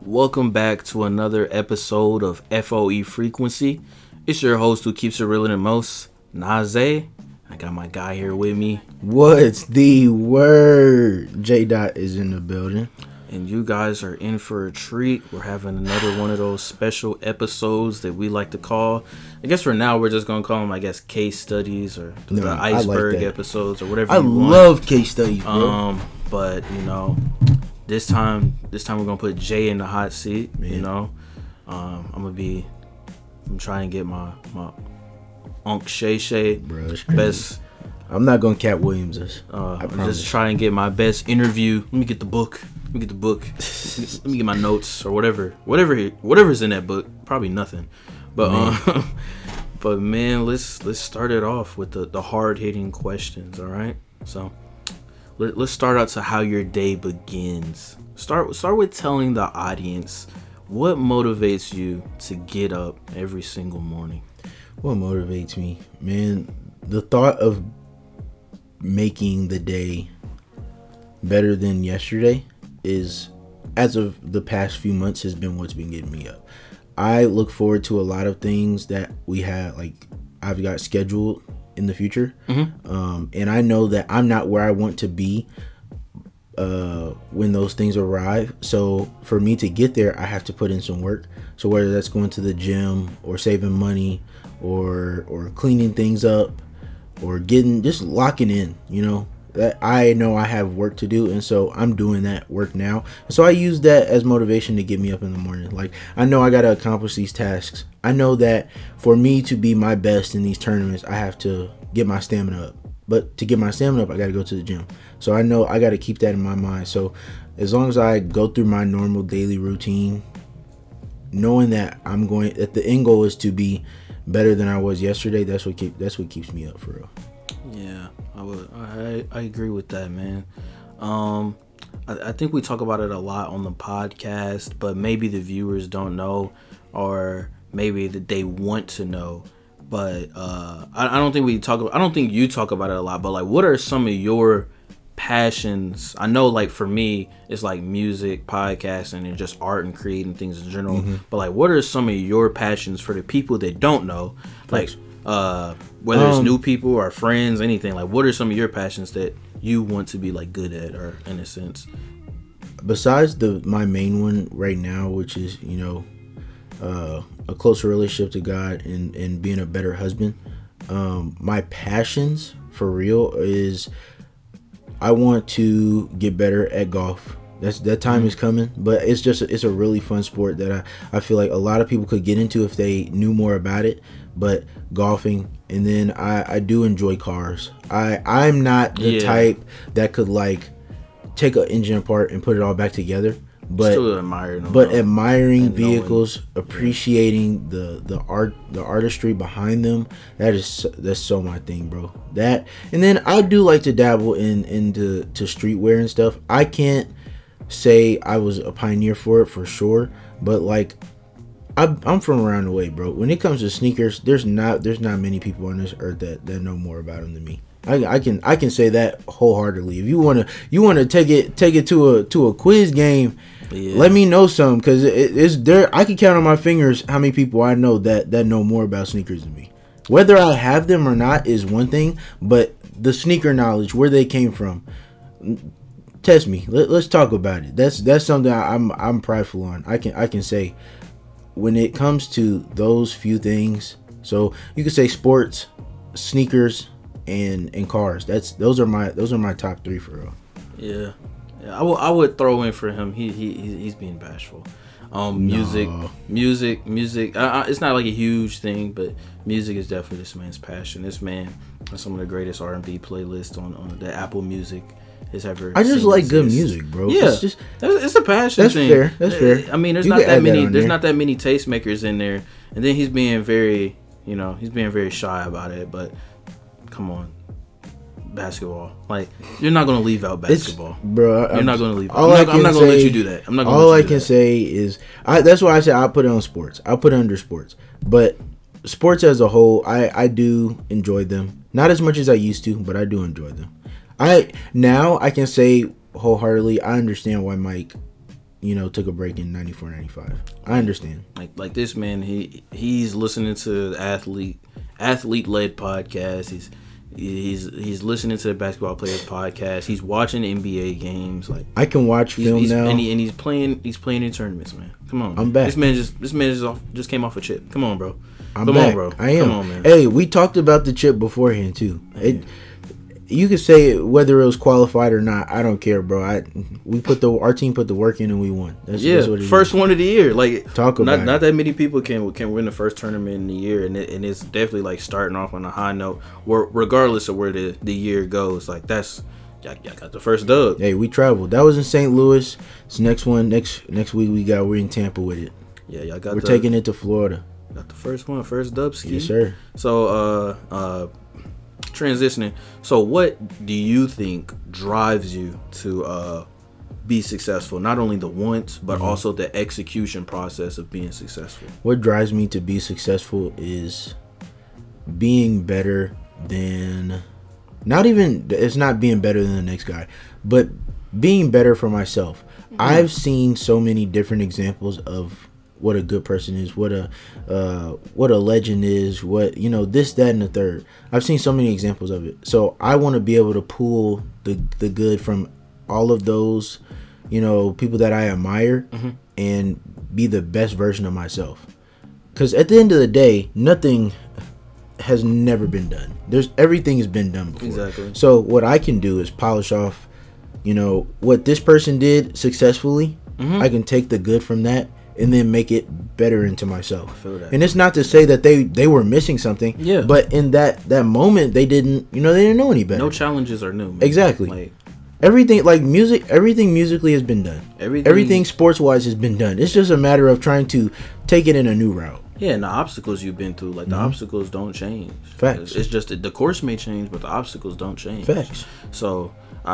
Welcome back to another episode of FOE Frequency. It's your host who keeps it realer than most, Naze. I got my guy here with me. What's the word? J Dot is in the building. And you guys are in for a treat. We're having another one of those special episodes that we like to call, I guess for now we're just going to call them, case studies or the iceberg episodes or whatever I love case studies, bro. But, this time we're going to put Jay in the hot seat, man. I'm trying to get my Unc Shay Shay best. I'm not going to Cat Williams this. I'm just trying to get my best interview. Let me get the book. Let me get my notes or whatever's in that book. Probably nothing. But but man, let's start it off with the hard hitting questions. All right. So let's start out to how your day begins. Start with telling the audience what motivates you to get up every single morning. What motivates me, man? The thought of making the day better than yesterday is, as of the past few months, has been what's been getting me up. I look forward to a lot of things that we have, I've got scheduled in the future. And I know that I'm not where I want to be when those things arrive. So for me to get there, I have to put in some work. So whether that's going to the gym or saving money or cleaning things up or just locking in, that I know I have work to do, and so I'm doing that work now. So I use that as motivation to get me up in the morning. I know I got to accomplish these tasks. I know that for me to be my best in these tournaments, I have to get my stamina up. But to get my stamina up, I got to go to the gym. So I know I got to keep that in my mind. So as long as I go through my normal daily routine, knowing that that the end goal is to be better than I was yesterday, that's what keeps me up for real. Yeah, I agree with that, man. I think we talk about it a lot on the podcast, but maybe the viewers don't know, or maybe that they want to know. But I don't think you talk about it a lot. But what are some of your passions? I know, for me, it's music, podcasting, and just art and creating things in general. But what are some of your passions for the people that don't know? Whether it's new people or friends, anything. What are some of your passions that you want to be good at, or in a sense? Besides my main one right now, which is a closer relationship to God and being a better husband, my passions for real is I want to get better at golf. That time is coming, but it's a really fun sport that I feel like a lot of people could get into if they knew more about it. But golfing, and then I do enjoy cars. I'm not the type that could take an engine apart and put it all back together. But still admiring vehicles, appreciating the artistry behind them, that's so my thing, bro. That, and then I do like to dabble into streetwear and stuff. I can't say I was a pioneer for it for sure, but I'm from around the way, bro. When it comes to sneakers, there's not many people on this earth that know more about them than me. I can say that wholeheartedly. If you wanna take it to a quiz game, let me know some, because it's there. I can count on my fingers how many people I know that know more about sneakers than me. Whether I have them or not is one thing, but the sneaker knowledge, where they came from, test me. Let's talk about it. That's something I'm prideful on. I can say, when it comes to those few things, so you could say sports, sneakers, and cars. Those are my top three for real. Yeah. I would throw in for him. He's being bashful. Music. It's not a huge thing, but music is definitely this man's passion. This man has some of the greatest R&B playlists on the Apple Music has ever. I just like good music, bro. Yeah, it's a passion thing. That's fair. I mean, there's not that many tastemakers in there, and then he's being very, shy about it. But come on, basketball. You're not gonna leave out basketball, bro. You're not gonna leave. I'm not gonna let you do that. I'm not. All I can say is, that's why I say I put it on sports. I put it under sports, but sports as a whole, I do enjoy them. Not as much as I used to, but I do enjoy them. I can say wholeheartedly, I understand why Mike took a break in 94, 95. I understand. Like this man, he's listening to athlete led podcasts. He's listening to the basketball players podcast. He's watching NBA games. Like I can watch film now, and he's playing in tournaments, man. Come on, I'm back. This man just came off a chip. Come on, bro. Come on, bro. I am. Come on, man. Hey, we talked about the chip beforehand too. You could say whether it was qualified or not. I don't care, bro. Our team put the work in and we won. That's what it first is. one of the year. Like Talk about not that many people can win the first tournament in the year, and it's definitely like starting off on a high note. Regardless of where the year goes, like that's y'all got the first dub. Hey, we traveled. That was in St. Louis. This next one next week we're in Tampa with it. Yeah, y'all got. We're taking it to Florida. Got the first dub ski. Yes, sir. So transitioning. So what do you think drives you to be successful? Not only the want, but also the execution process of being successful. What drives me to be successful is being better than, it's not being better than the next guy, but being better for myself. I've seen so many different examples of what a good person is, what a legend is, this, that, and the third. I've seen so many examples of it. So I want to be able to pull the good from all of those, people that I admire and be the best version of myself. Because at the end of the day, nothing has never been done. Everything has been done before. Exactly. So what I can do is polish off, what this person did successfully. I can take the good from that and then make it better into myself. I feel that. And it's not to say that they were missing something. Yeah. But in that moment, they didn't know any better. No challenges are new, man. Exactly. Like everything, like music, everything musically has been done. Everything sports wise has been done. It's just a matter of trying to take it in a new route. Yeah, and the obstacles you've been through, like the obstacles don't change. Facts. It's just that the course may change, but the obstacles don't change. Facts. So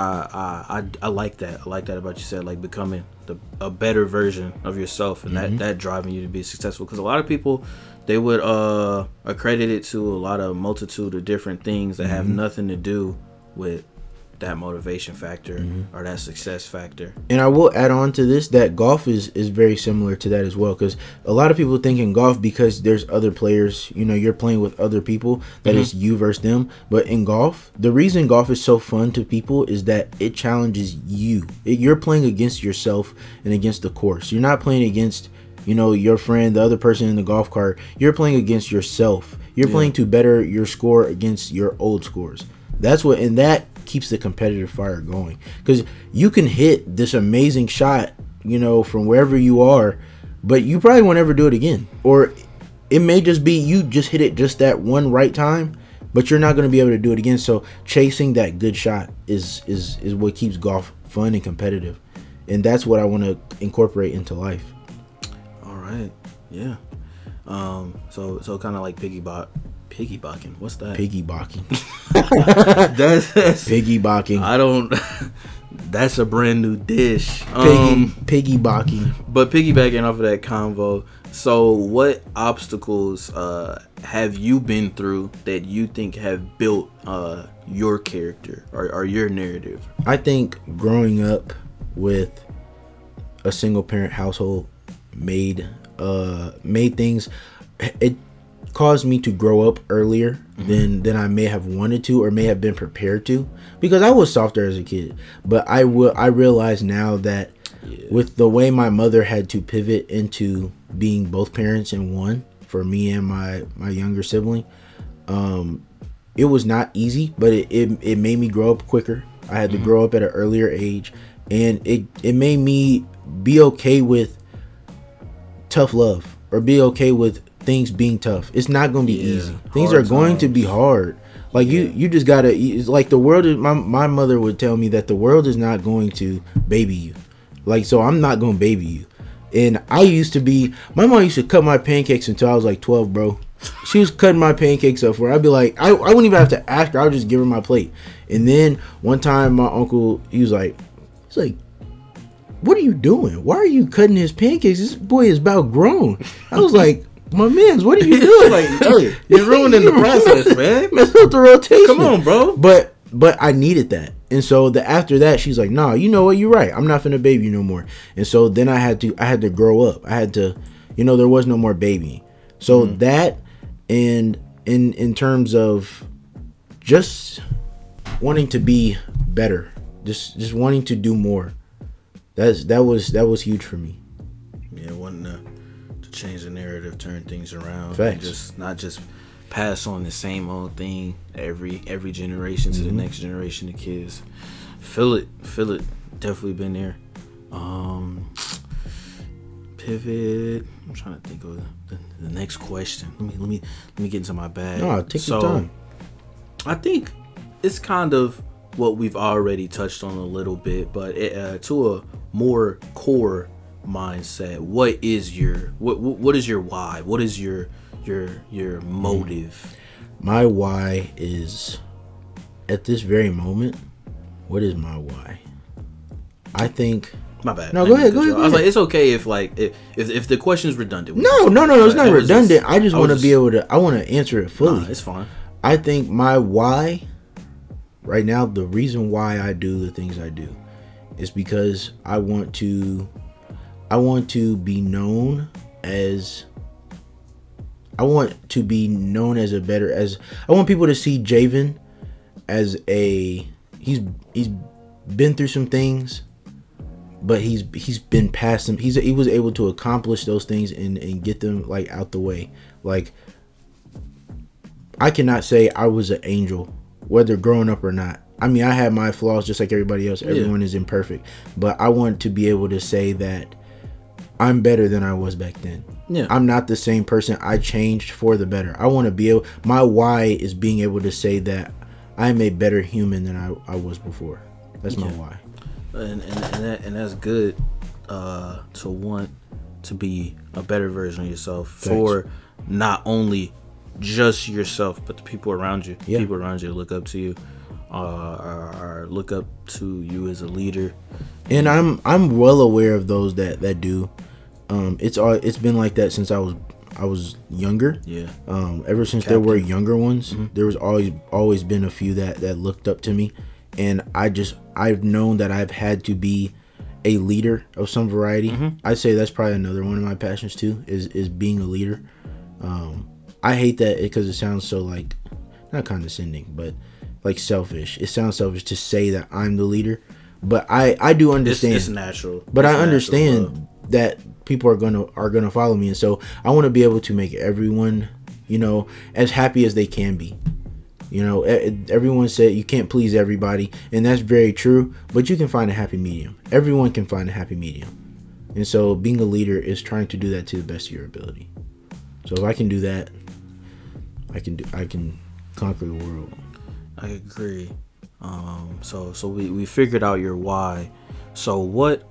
I like that. I like that about you said, like becoming a better version of yourself, and that driving you to be successful. Because a lot of people, they would accredit it to a multitude of different things that have nothing to do with that motivation factor or that success factor. And I will add on to this that golf is very similar to that as well, because a lot of people think in golf, because there's other players, you're playing with other people, that it's you versus them. But in golf, the reason golf is so fun to people is that it challenges you. You're playing against yourself and against the course. You're not playing against your friend, the other person in the golf cart. You're playing against yourself. You're playing to better your score against your old scores. And that keeps the competitive fire going, because you can hit this amazing shot from wherever you are, but you probably won't ever do it again, or it may just be you just hit it just that one right time, but you're not going to be able to do it again. So chasing that good shot is what keeps golf fun and competitive, and that's what I want to incorporate into life. All right. Yeah. So kind of like piggybacking. What's that? Piggybacking. that's piggybacking. I don't. That's a brand new dish. Piggybacking. But piggybacking off of that convo. So, what obstacles have you been through that you think have built your character or your narrative? I think growing up with a single parent household made things. It caused me to grow up earlier than I may have wanted to or may have been prepared to, because I was softer as a kid. But I realize now that with the way my mother had to pivot into being both parents in one for me and my younger sibling, it was not easy, but it made me grow up quicker. I had to grow up at an earlier age, and it made me be okay with tough love, or be okay with things being tough. It's not going to be easy. Things are going to be hard. Like you just gotta. It's like the world is. My mother would tell me that the world is not going to baby you. Like, so I'm not going to baby you. And my mom used to cut my pancakes until I was like 12, bro. She was cutting my pancakes up for her. I'd be like, I wouldn't even have to ask her. I would just give her my plate. And then one time my uncle, he's like, what are you doing? Why are you cutting his pancakes? This boy is about grown. I was like, my mans, what are you doing? Like, you're ruining the process, man. Mess up the rotation. Come on, bro. But I needed that. And so after that, she's like, "Nah, you know what? You're right. I'm not finna baby you no more." And so then I had to grow up. I had to, there was no more babying. So that, and in terms of just wanting to be better, just wanting to do more. That was huge for me. Yeah, wanting to change the narrative, turn things around, Facts. just not just pass on the same old thing every generation to the next generation of kids. Feel it, definitely been there. Pivot. I'm trying to think of the next question. Let me get into my bag. No, take your time. I think it's kind of what we've already touched on a little bit, but to a more core mindset. What is your why? What is your motive? My why is, at this very moment, what is my why? I think. My bad. No, go ahead. I was like, it's okay if the question is redundant. No, it's not redundant. I just want to be able to. I want to answer it fully. Nah, it's fine. I think my why, right now, the reason why I do the things I do, is because I want to be known as. I want to be known as I want people to see Javen as he's been through some things, but he's been past them. He was able to accomplish those things and get them like out the way. Like, I cannot say I was an angel, whether growing up or not. I mean, I had my flaws just like everybody else. Everyone is imperfect, but I want to be able to say that I'm better than I was back then. Yeah. I'm not the same person. I changed for the better. I want to be able. My why is being able to say that I'm a better human than I was before. That's my why. And that's good. To want to be a better version of yourself. Thanks. For not only just yourself, but the people around you. Yeah. People around you look up to you. Or look up to you as a leader. And I'm well aware of those that do. It's been like that since I was younger. Yeah. Ever since there were younger ones, there was always been a few that looked up to me, and I've known that I've had to be a leader of some variety. I'd say that's probably another one of my passions too, is being a leader. I hate that because it sounds so like, not condescending, but like selfish. It sounds selfish to say that I'm the leader, but I do understand. It's natural. But I understand that people are gonna follow me, and so I want to be able to make everyone, as happy as they can be. Everyone said you can't please everybody, and that's very true, but you can find a happy medium. Everyone can find a happy medium. And so being a leader is trying to do that to the best of your ability. So if I can do that, I can conquer the world. I agree. So we figured out your why. So what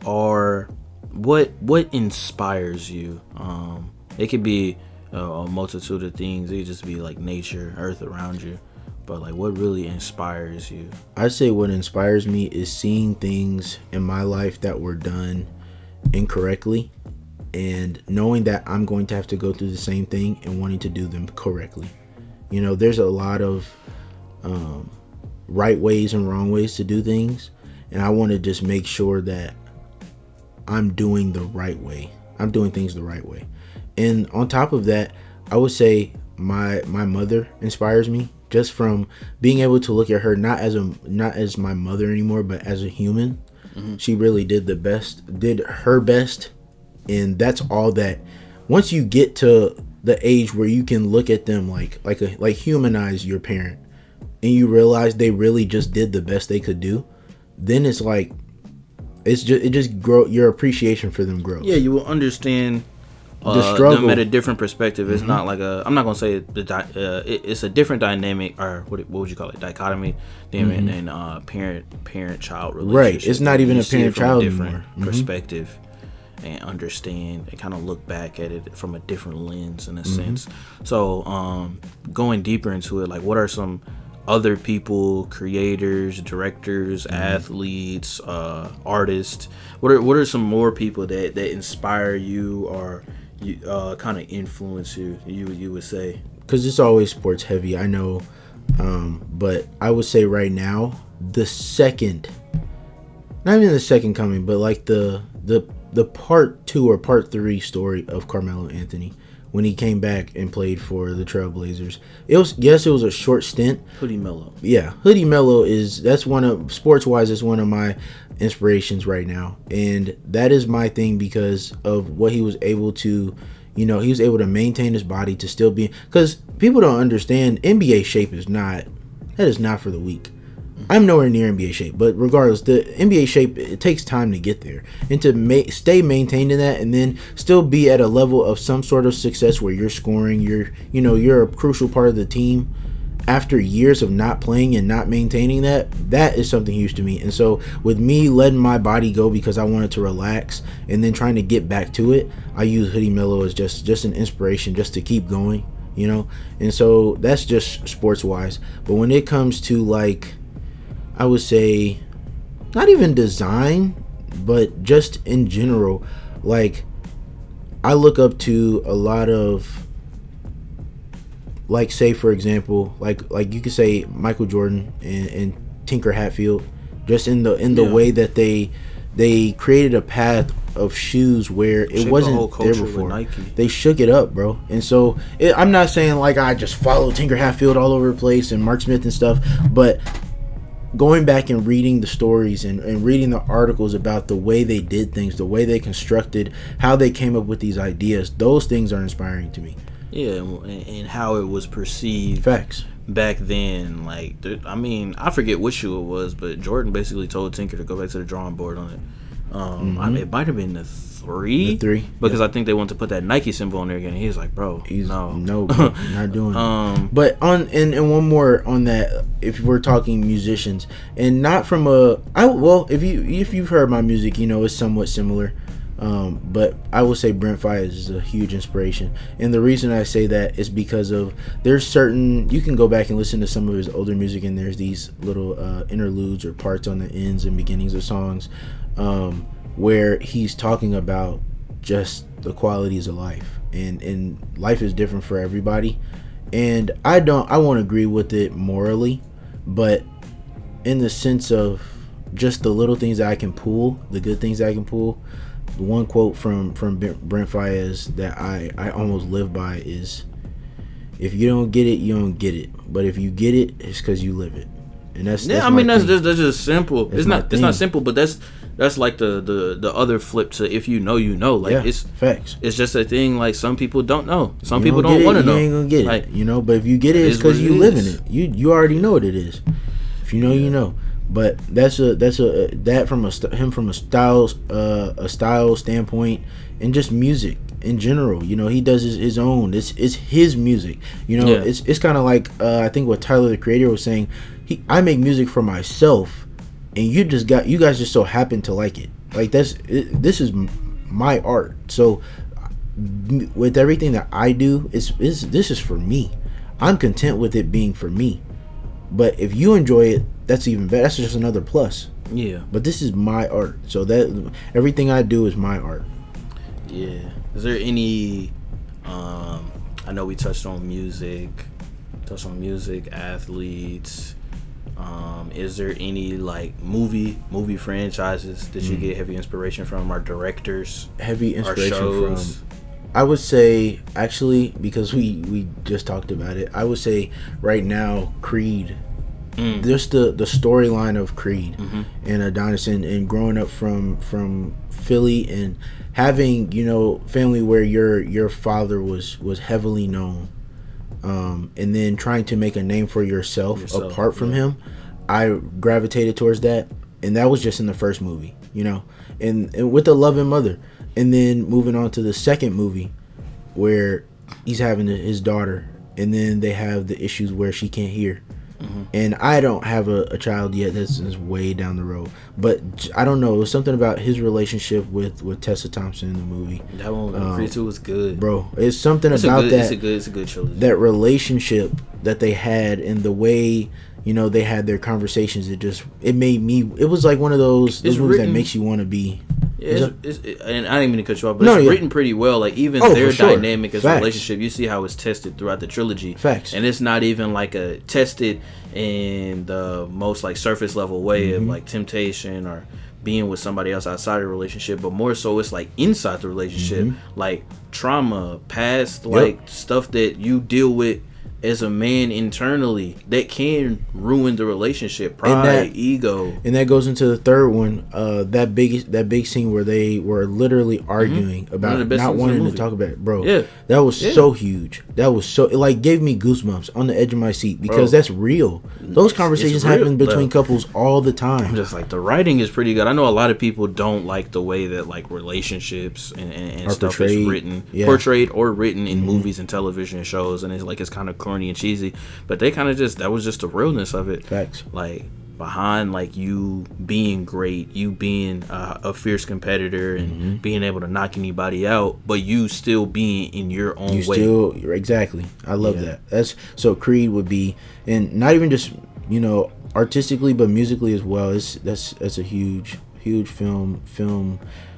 inspires you? It could be a multitude of things. It could just be like nature, earth around you. But like, what really inspires you? I'd say what inspires me is seeing things in my life that were done incorrectly, and knowing that I'm going to have to go through the same thing and wanting to do them correctly. There's a lot of right ways and wrong ways to do things, and I want to just make sure that I'm doing the right way. I'm doing things the right way. And on top of that, I would say my mother inspires me, just from being able to look at her not as my mother anymore, but as a human. She really did her best, and that's all that. Once you get to the age where you can look at them like humanize your parent, and you realize they really just did the best they could do, then it's like it just grow, your appreciation for them grows. Yeah, you will understand the struggle them at a different perspective. It's not like I'm not gonna say it's a different dynamic, or what would you call it, dichotomy, than parent-child relationship. Right, it's not even a parent-child different anymore. Perspective, and understand and kind of look back at it from a different lens in a sense. So going deeper into it, like, what are some other people, creators, directors, athletes, artists, what are some more people that inspire you or you kind of influence you would say? Because it's always sports heavy. I know But I would say right now, the second, not even the second coming, but like the part 2 or part 3 story of Carmelo Anthony when he came back and played for the Trailblazers. It was a short stint. Hoodie Melo. Yeah, Hoodie Melo that's one of, sports wise, is one of my inspirations right now, and that is my thing because of what he was able to, he was able to maintain his body to still be, because people don't understand NBA shape is not for the weak. I'm nowhere near NBA shape, but regardless, the NBA shape, it takes time to get there, and to stay maintained in that, and then still be at a level of some sort of success where you're scoring, you're a crucial part of the team after years of not playing and not maintaining that is something huge to me. And so with me letting my body go because I wanted to relax and then trying to get back to it, I use Hoodie Melo as just an inspiration just to keep going, and so that's just sports wise. But when it comes to, like, I would say not even design, but just in general, like, I look up to a lot of, like, say for example, like you could say Michael Jordan and Tinker Hatfield, just in the way that they created a path of shoes where it wasn't there before. They shook it up, bro. And so I'm not saying like I just follow Tinker Hatfield all over the place and Mark Smith and stuff, but going back and reading the stories and reading the articles about the way they did things, the way they constructed, how they came up with these ideas, those things are inspiring to me. Yeah, and how it was perceived. Facts. Back then, like, I forget what shoe it was, but Jordan basically told Tinker to go back to the drawing board on it. It might have been the 3. Because I think they wanted to put that Nike symbol on there again. And he was like, bro, no, bro, not doing it. But and one more on that, if we're talking musicians, and not from if you've heard my music, it's somewhat similar. But I will say Brent Faiyaz is a huge inspiration, and the reason I say that is because of there's certain, you can go back and listen to some of his older music, and there's these little interludes or parts on the ends and beginnings of songs where he's talking about just the qualities of life, and life is different for everybody, and I won't agree with it morally, but in the sense of just the little things that I can pull, the good things that I can pull. One quote from Brent Faiyaz that I almost live by is, if you don't get it, you don't get it, but if you get it, it's because you live it. And that's just simple. It's not simple, but that's like the other flip to if you know, like, it's facts. It's just a thing, like, some people don't know, some people don't want to know. You ain't gonna get it, but if you get it, it's because you live in it. You already know what it is. If you know, you know. But that's from a style standpoint, and just music in general. He does his own. It's his music. It's kind of like I think what Tyler the Creator was saying. I make music for myself, and you guys just so happen to like it. Like, this is my art. So with everything that I do, this is for me. I'm content with it being for me. But if you enjoy it, that's even better. That's just another plus. Yeah. But this is my art. So that everything I do is my art. Yeah. Is there any I know we touched on music, athletes. Is there any, like, movie franchises that you get heavy inspiration from, or directors? Heavy inspiration from, I would say, actually, because we just talked about it, I would say right now, Creed. Just the storyline of Creed and Adonis, and growing up from Philly, and having, family where your father was heavily known, and then trying to make a name for yourself apart from him. I gravitated towards that, and that was just in the first movie, and with the loving mother. And then moving on to the second movie, where he's having his daughter, and then they have the issues where she can't hear. And I don't have a child yet. That's way down the road. But I don't know. It was something about his relationship with Tessa Thompson in the movie. That one, Creed 2, was good, bro. It's something about that. It's a good trilogy. That relationship that they had, and the way they had their conversations. It made me. It was like one of those movies that makes you want to be. And I didn't mean to cut you off, but it's yeah. written pretty well. Like even their dynamic as a relationship, you see how it's tested throughout the trilogy. Facts. And it's not even like a tested in the most like surface level way of like temptation or being with somebody else outside of a relationship, but more so it's like inside the relationship, like trauma, past like stuff that you deal with as a man internally that can ruin the relationship, pride, ego. And that goes into the third one, that big scene where they were literally arguing about not wanting to talk about it, bro. Yeah. That was so huge. That was so, it like gave me goosebumps on the edge of my seat because that's real. Those conversations happen between couples all the time. I'm just like, the writing is pretty good. I know a lot of people don't like the way that like relationships and stuff is written, portrayed or written in movies and television and shows, and it's like it's kind of corny and cheesy, but they kind of that was just the realness of it. Facts. Like behind like you being great, you being a fierce competitor and being able to knock anybody out, but you still being in your own way. Exactly. I love that. That's so Creed would be, and not even just artistically, but musically as well. That's a huge film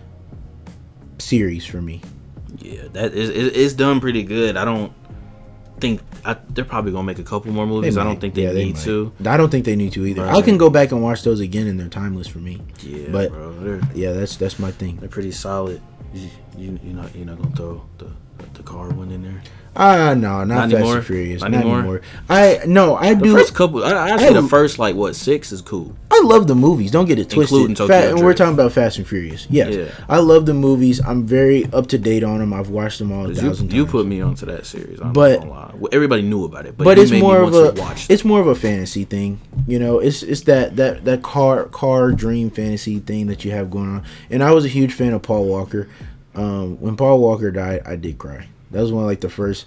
series for me. Yeah, that is it's done pretty good. I don't think they're probably gonna make a couple more movies. I don't think they need to. I don't think they need to either. I can go back and watch those again, and they're timeless for me. Yeah, but bro, that's my thing. They're pretty solid. You're not gonna throw the car one in there. No, not Fast anymore. And Furious. Not anymore. I do. The first couple. Actually, the first 6 is cool. I love the movies. Don't get it twisted. And we're talking about Fast and Furious. Yes. Yeah. I love the movies. I'm very up to date on them. I've watched them all 1,000 times. You put me onto that series. I'm not gonna lie. Everybody knew about it, but it's more of a fantasy thing. It's that car dream fantasy thing that you have going on. And I was a huge fan of Paul Walker. When Paul Walker died, I did cry. That was one of the first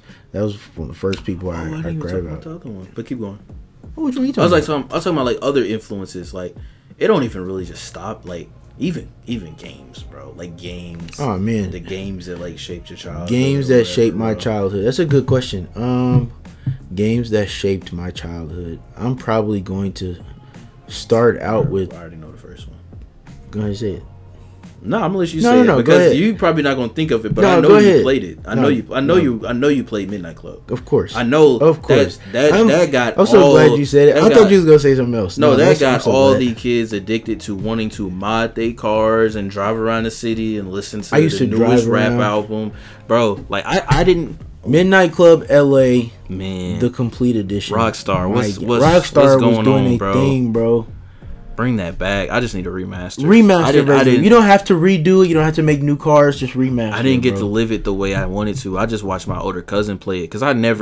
people I cried about. The other one, but keep going. Which one are you talking about? I was talking about like other influences. Like it don't even really just stop. Like even games, bro. Like games. Oh man, the games that like shaped your childhood. Games that shaped my childhood. That's a good question. Games that shaped my childhood. I'm probably going to start out with. I already know the first one. Go ahead and say it. No, I'm gonna let you say it because you probably not gonna think of it, but I know you played it. I know you played Midnight Club. Of course, I know. Of course, that got. I'm so glad you said it. I thought you was gonna say something else. No, that got all the kids addicted to wanting to mod their cars and drive around the city and listen to the newest rap album, bro. Like I didn't. Midnight Club LA, man, the complete edition. Rockstar, what's Rockstar going was doing on, bro? Thing, bro. Bring that back. I just need a remaster. Remaster. You don't have to redo it. You don't have to make new cars. Just remaster. I didn't get to live it the way I wanted to. I just watched my older cousin play it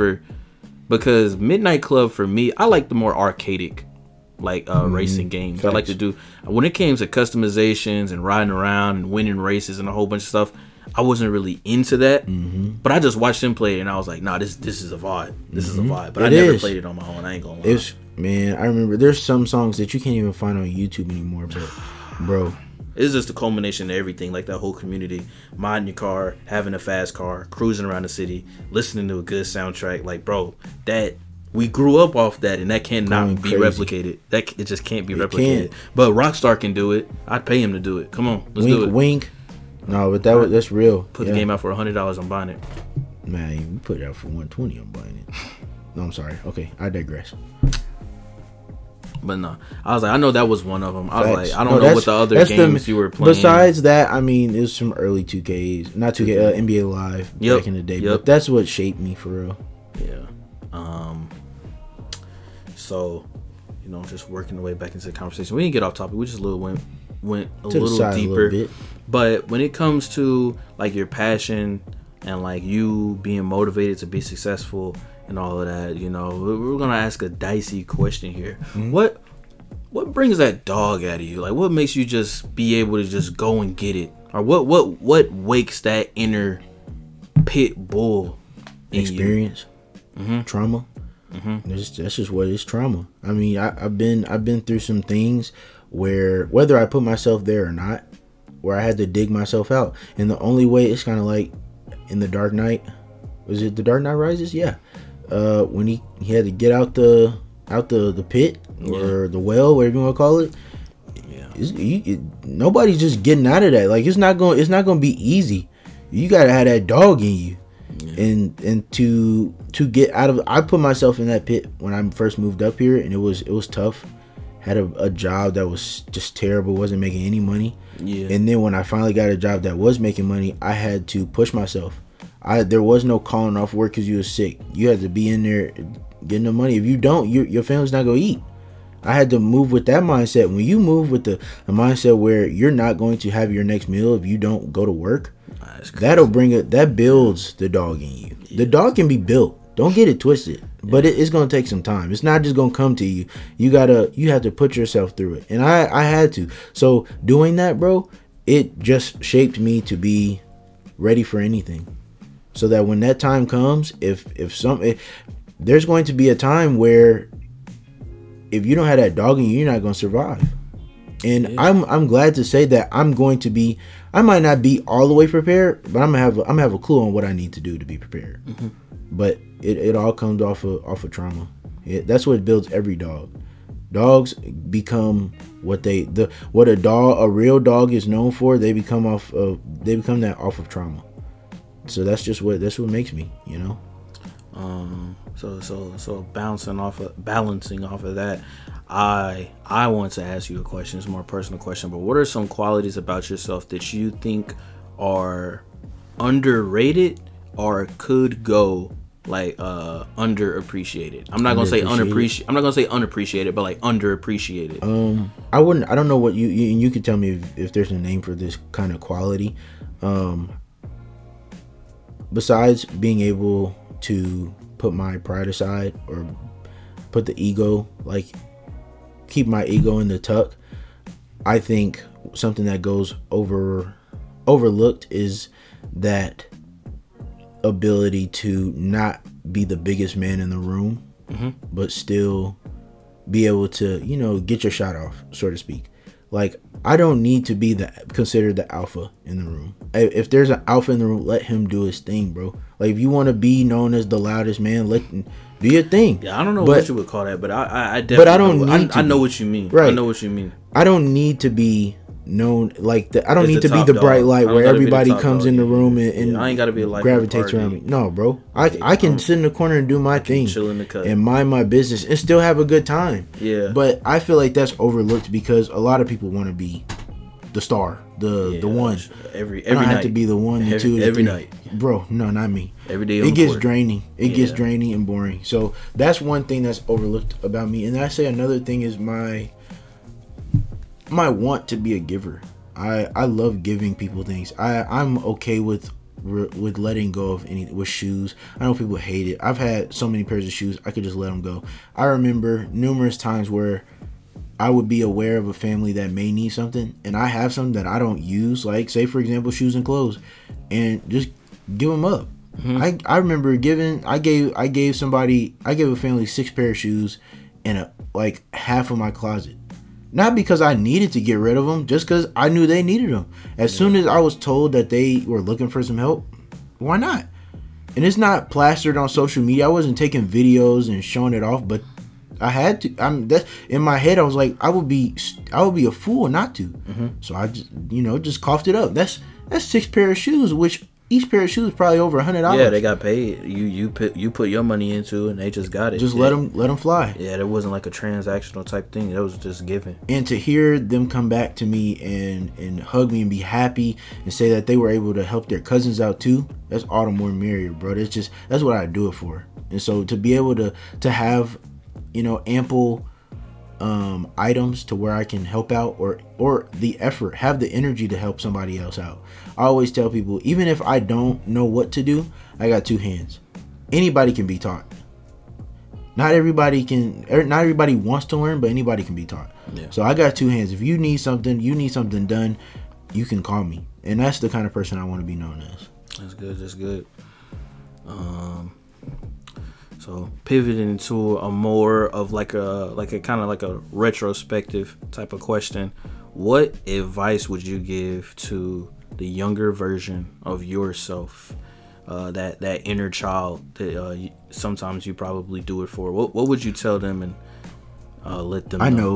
because Midnight Club for me, I like the more arcadic, racing games. Facts. I like to do when it came to customizations and riding around and winning races and a whole bunch of stuff. I wasn't really into that, but I just watched him play it and I was like, nah, this is a vibe. This is a vibe. But I never played it on my own. I ain't gonna lie. Man, I remember there's some songs that you can't even find on YouTube anymore, but bro. It's just the culmination of everything, like that whole community, modding your car, having a fast car, cruising around the city, listening to a good soundtrack. Like, bro, that we grew up off that, and that cannot be replicated. It just can't be replicated. But Rockstar can do it. I'd pay him to do it. Come on, let's do it. Wink. No, but that's real. Put the game out for $100. I'm buying it. Man, you put it out for $120. I'm buying it. No, I'm sorry. Okay, I digress. But no, I was like, I know that was one of them. I was like, I don't know what the other games you were playing. Besides that, I mean, it was some early 2Ks, not 2K, NBA Live back in the day. But that's what shaped me for real. Yeah. So, just working the way back into the conversation. We didn't get off topic. We just went a little deeper. But when it comes to like your passion and like you being motivated to be successful and all of that, we're gonna ask a dicey question here. Mm-hmm. What brings that dog out of you? Like, what makes you just be able to just go and get it, or what wakes that inner pit bull in experience, you? Trauma. Mm-hmm. That's just what is trauma. I mean, I've been through some things where whether I put myself there or not, where I had to dig myself out, and the only way it's kind of like in The Dark Knight. Was it The Dark Knight Rises? Yeah. When he had to get out the pit or the well, whatever you want to call it. Yeah. nobody's just getting out of that. Like it's not gonna be easy. You gotta have that dog in you. Yeah. And to get out of, I put myself in that pit when I first moved up here, and it was tough. Had a job that was just terrible, wasn't making any money. Yeah. And then when I finally got a job that was making money, I had to push myself. There was no calling off work because you were sick. You had to be in there getting the money. If you don't, your family's not gonna eat. I had to move with that mindset. When you move with the mindset where you're not going to have your next meal if you don't go to work, that builds the dog in you. Yeah. The dog can be built. Don't get it twisted. Yeah. But it's gonna take some time. It's not just gonna come to you. You have to put yourself through it. And I had to. So doing that, bro, it just shaped me to be ready for anything. So that when that time comes, if there's going to be a time where if you don't have that dog in you, you're not going to survive. And yeah. I'm glad to say that I might not be all the way prepared, but I'm gonna have a clue on what I need to do to be prepared. Mm-hmm. But it all comes off of trauma. That's what builds every dog. Dogs become what a real dog is known for. They become that off of trauma. So that's what makes me, you know. So balancing off of that, I want to ask you a question. It's a more personal question, but what are some qualities about yourself that you think are underrated or could go like underappreciated? I'm not gonna say unappreciated, but like underappreciated. I don't know what you can tell me if there's a name for this kind of quality. Besides being able to put my pride aside or put the ego, like keep my ego in the tuck, I think something that goes overlooked is that ability to not be the biggest man in the room, mm-hmm. but still be able to, get your shot off, so to speak. Like, I don't need to be considered the alpha in the room. If there's an alpha in the room, let him do his thing, bro. Like, if you want to be known as the loudest man, do your thing. Yeah, I don't know what you would call that, but I definitely. I know what you mean. Right. I know what you mean. I don't need to be known like that. I don't need to be the bright light where everybody comes in the room and I ain't gotta be a gravitates around me. No, bro. I can sit in the corner and do my thing, chill in the cut, and mind my business and still have a good time. Yeah. But I feel like that's overlooked because a lot of people want to be the star, the one. Every I don't night. have to be the one, the two, every night. Bro, no, not me. Every day. It gets draining. It gets draining and boring. So that's one thing that's overlooked about me. And I say another thing is my want to be a giver. I love giving people things. I'm okay with letting go of with shoes. I know people hate it. I've had so many pairs of shoes I could just let them go. I remember numerous times where I would be aware of a family that may need something, and I have something that I don't use, like say for example shoes and clothes, and just give them up. Mm-hmm. I remember I gave a family 6 pair of shoes and like half of my closet. Not because I needed to get rid of them, just because I knew they needed them. As soon as I was told that they were looking for some help, why not? And it's not plastered on social media. I wasn't taking videos and showing it off, but I had to. In my head, I was like, I would be a fool not to. Mm-hmm. So I just coughed it up. That's 6 pair of shoes, which each pair of shoes is probably over $100. Yeah, they got paid. You put your money into it, and they just got it. Just let them fly. Yeah, it wasn't like a transactional type thing. It was just given. And to hear them come back to me and hug me and be happy and say that they were able to help their cousins out too, that's all the more merrier, bro. That's what I do it for. And so to be able to have, ample items to where I can help out or the effort, have the energy to help somebody else out. I always tell people, even if I don't know what to do, I got 2 hands. Anybody can be taught. Not everybody wants to learn, but anybody can be taught. Yeah. So I got 2 hands. If you need something done, you can call me. And that's the kind of person I want to be known as. That's good. So pivoting to a more of like a kind of like a retrospective type of question, what advice would you give to the younger version of yourself, that inner child that sometimes you probably do it for? What would you tell them and let them know?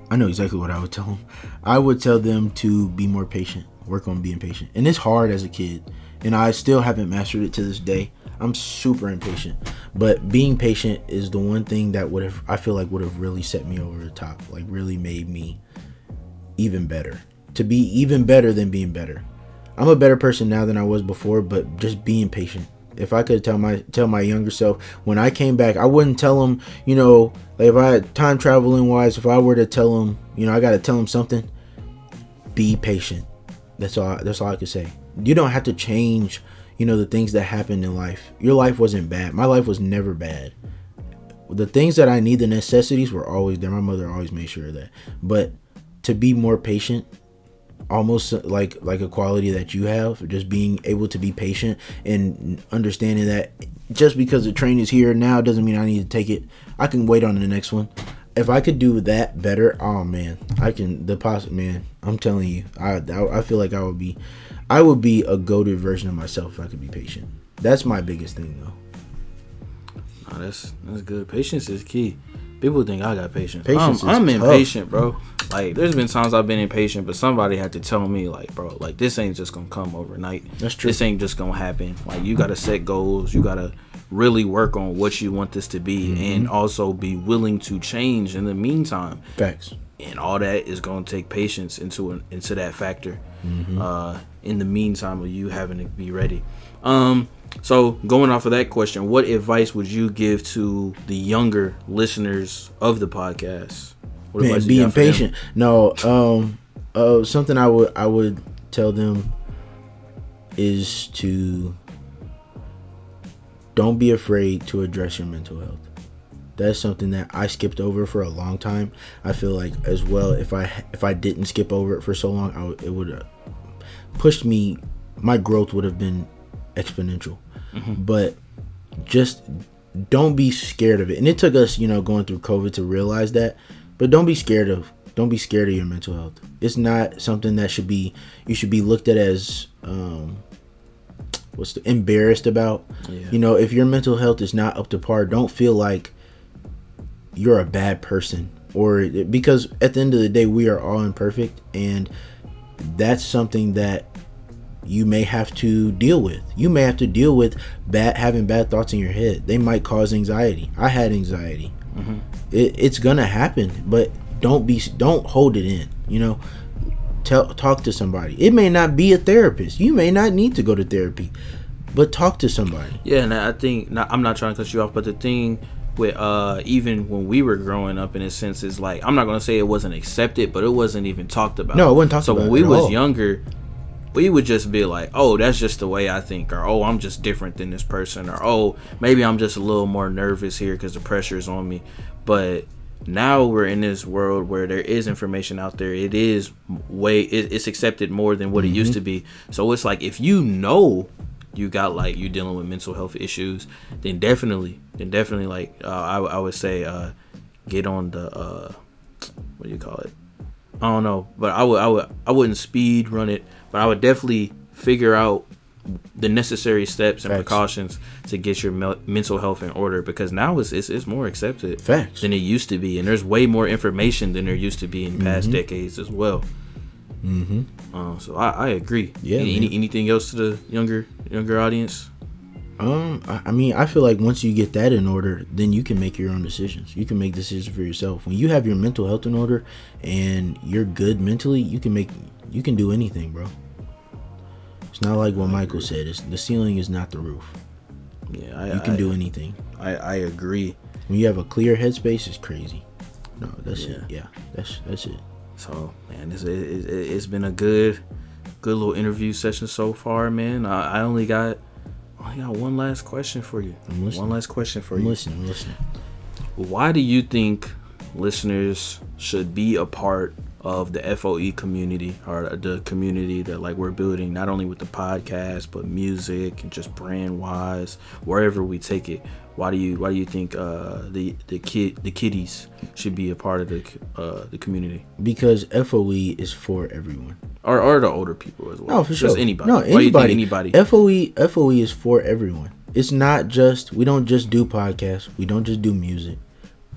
I know exactly what I would tell them. I would tell them to be more patient, work on being patient. And it's hard as a kid, and I still haven't mastered it to this day. I'm super impatient, but being patient is the one thing that I feel like would have really set me over the top, like really made me even better, to be even better than being better. I'm a better person now than I was before, but just being patient. If I could tell my younger self when I came back, I wouldn't tell him, like if I had time traveling wise, if I were to tell him, I got to tell him something, be patient. That's all I could say. You don't have to change, the things that happened in life. Your life wasn't bad. My life was never bad. The things that I need, the necessities were always there. My mother always made sure of that. But to be more patient, almost like a quality that you have, just being able to be patient and understanding that just because the train is here now doesn't mean I need to take it. I can wait on the next one. If I could do that better, oh man, man, I'm telling you, I feel like I would be a goated version of myself if I could be patient. That's my biggest thing though. Oh, that's good. Patience is key. People think I got patience. I'm impatient, bro. Like, there's been times I've been impatient, but somebody had to tell me, like, bro, like, this ain't just gonna come overnight. That's true. This ain't just gonna happen. Like, you gotta set goals. You gotta really work on what you want this to be, and also be willing to change in the meantime. Facts. And all that is gonna take patience into that factor. In the meantime of you having to be ready. So going off of that question, what advice would you give to the younger listeners of the podcast? Man, being patient. No, something I would tell them is to don't be afraid to address your mental health. That's something that I skipped over for a long time. I feel like as well, if I didn't skip over it for so long, it would have pushed me. My growth would have been exponential. But just don't be scared of it. And it took us, going through COVID to realize that. But don't be scared of your mental health. It's not something that you should be looked at as embarrassed about. Yeah. If your mental health is not up to par, don't feel like you're a bad person, because at the end of the day, we are all imperfect, and that's something that you may have to deal with. You may have to deal with having bad thoughts in your head. They might cause anxiety. I had anxiety. It's gonna happen, but don't hold it in. Talk to somebody. It may not be a therapist. You may not need to go to therapy, but talk to somebody. Yeah, and I think I'm not trying to cut you off, but the thing with even when we were growing up, in a sense, is like, I'm not gonna say it wasn't accepted, but it wasn't even talked about. No, it wasn't talked about. So when we was younger, we would just be like, oh, that's just the way I think, or oh, I'm just different than this person, or oh, maybe I'm just a little more nervous here because the pressure is on me. But now we're in this world where there is information out there. It's accepted more than what it used to be. So it's like, if you got, like, you dealing with mental health issues, then definitely like I would say get on the what do you call it? I don't know, but I wouldn't speed run it, but I would definitely figure out the necessary steps and precautions to get your mental health in order, because now it's more accepted than it used to be, and there's way more information than there used to be in past decades as well. So I agree. Yeah. Anything else to the younger audience? I mean, I feel like once you get that in order, then you can make your own decisions. You can make decisions for yourself. When you have your mental health in order and you're good mentally, you can do anything, bro. It's not like what Michael said. The ceiling is not the roof. Yeah, you can do anything. I agree. When you have a clear headspace, it's crazy. No, that's it. Yeah, that's it. So, man, it's been a good little interview session so far, man. I only got one last question for you. I'm listening. One last question for you. I'm listening. Why do you think listeners should be a part of the FOE community, or the community that, like, we're building, not only with the podcast but music and just brand wise, wherever we take it? Why do you think the kiddies should be a part of the community? Because FOE is for everyone. Or the older people as well. No, for sure. Just anybody. No, anybody. Why do you think anybody? FOE is for everyone. It's not just, we don't just do podcasts. We don't just do music.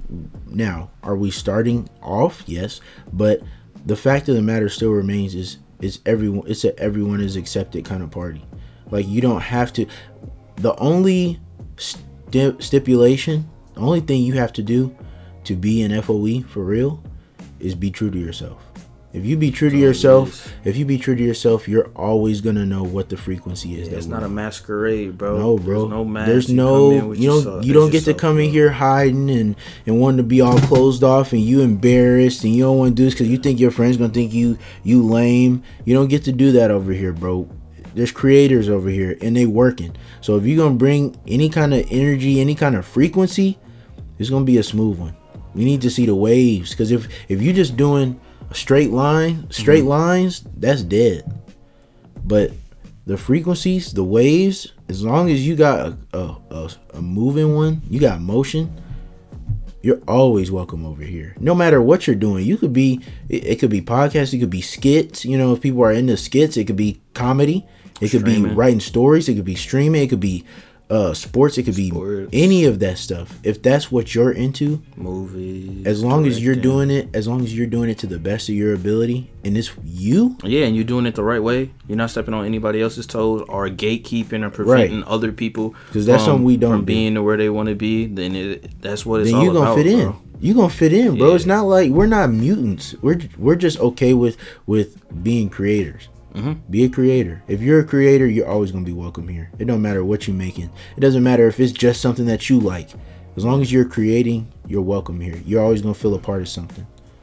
Now, are we starting off? Yes, but the fact of the matter still remains is everyone. It's a everyone is accepted kind of party. Like, you don't have to. The only stipulation, the only thing you have to do to be an FOE for real is be true to yourself. If you be true to yourself, you're always gonna know what the frequency is. It's not a masquerade, bro. No, bro. There's no mask. There's no. You don't get to come in here hiding and wanting to be all closed off and you embarrassed and you don't want to do this because you think your friends gonna think you lame. You don't get to do that over here, bro. There's creators over here and they working. So if you're gonna bring any kind of energy, any kind of frequency, it's gonna be a smooth one. We need to see the waves, because if you just doing a straight lines, that's dead. But the frequencies, the waves, as long as you got a moving one, you got motion, you're always welcome over here. No matter what you're doing, you could be, it could be podcasts, it could be skits. You know, if people are into skits, it could be comedy, it could be writing stories, it could be streaming, it could be sports, it could be any of that stuff. If that's what you're into, movies, as long as you're doing it to the best of your ability, and it's you, and you're doing it the right way, you're not stepping on anybody else's toes or gatekeeping or preventing other people, because that's something we don't from being to where they want to be. Then that's what it's all about. Then you gonna fit in. Bro. You gonna fit in, bro. It's not like we're not mutants. We're just okay with being creators. Be a creator. If you're a creator, you're always gonna be welcome here. It don't matter what you're making. It doesn't matter if it's just something that you like. As long as you're creating, you're welcome here. You're always gonna feel a part of something.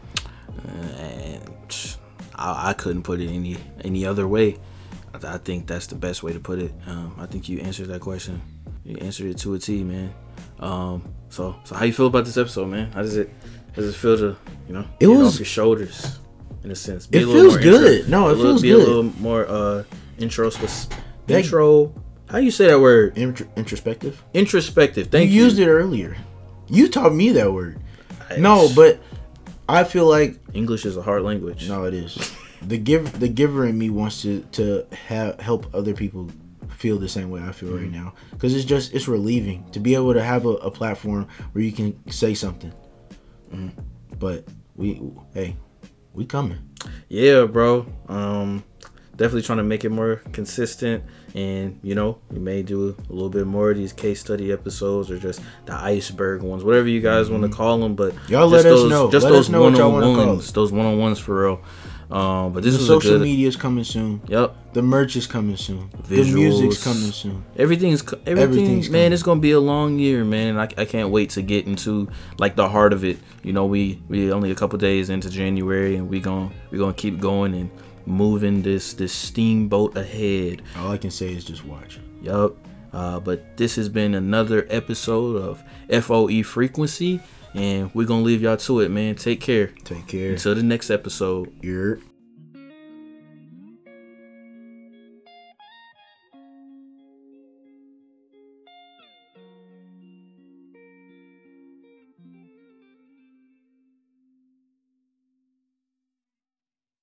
I couldn't put it any other way. I think that's the best way to put it. I think you answered that question. You answered it to a T, man. So how you feel about this episode, man? How does it feel to get off your shoulders? In a sense, it feels good. No, it feels good. Be a little more intro. How you say that word? Introspective. Introspective. Thank you. You used it earlier. You taught me that word. No, but I feel like English is a hard language. No, it is. The giver in me wants to help other people feel the same way I feel right now, because it's relieving to be able to have a platform where you can say something. But we coming. Yeah, bro. Definitely trying to make it more consistent, and we may do a little bit more of these case study episodes, or just the iceberg ones, whatever you guys want to call them. But y'all let us know. Just let those us know what y'all want to call it. Those one-on-ones for real. But this is social media is coming soon. Yep. The merch is coming soon. Visuals. The music's coming soon. Everything's man. Coming. It's gonna be a long year, man. I can't wait to get into like the heart of it. We only a couple days into January, and we gonna keep going and moving this steamboat ahead. All I can say is just watch. Yup. But this has been another episode of FOE Frequency, and we're gonna leave y'all to it, man. Take care. Take care. Until the next episode. You're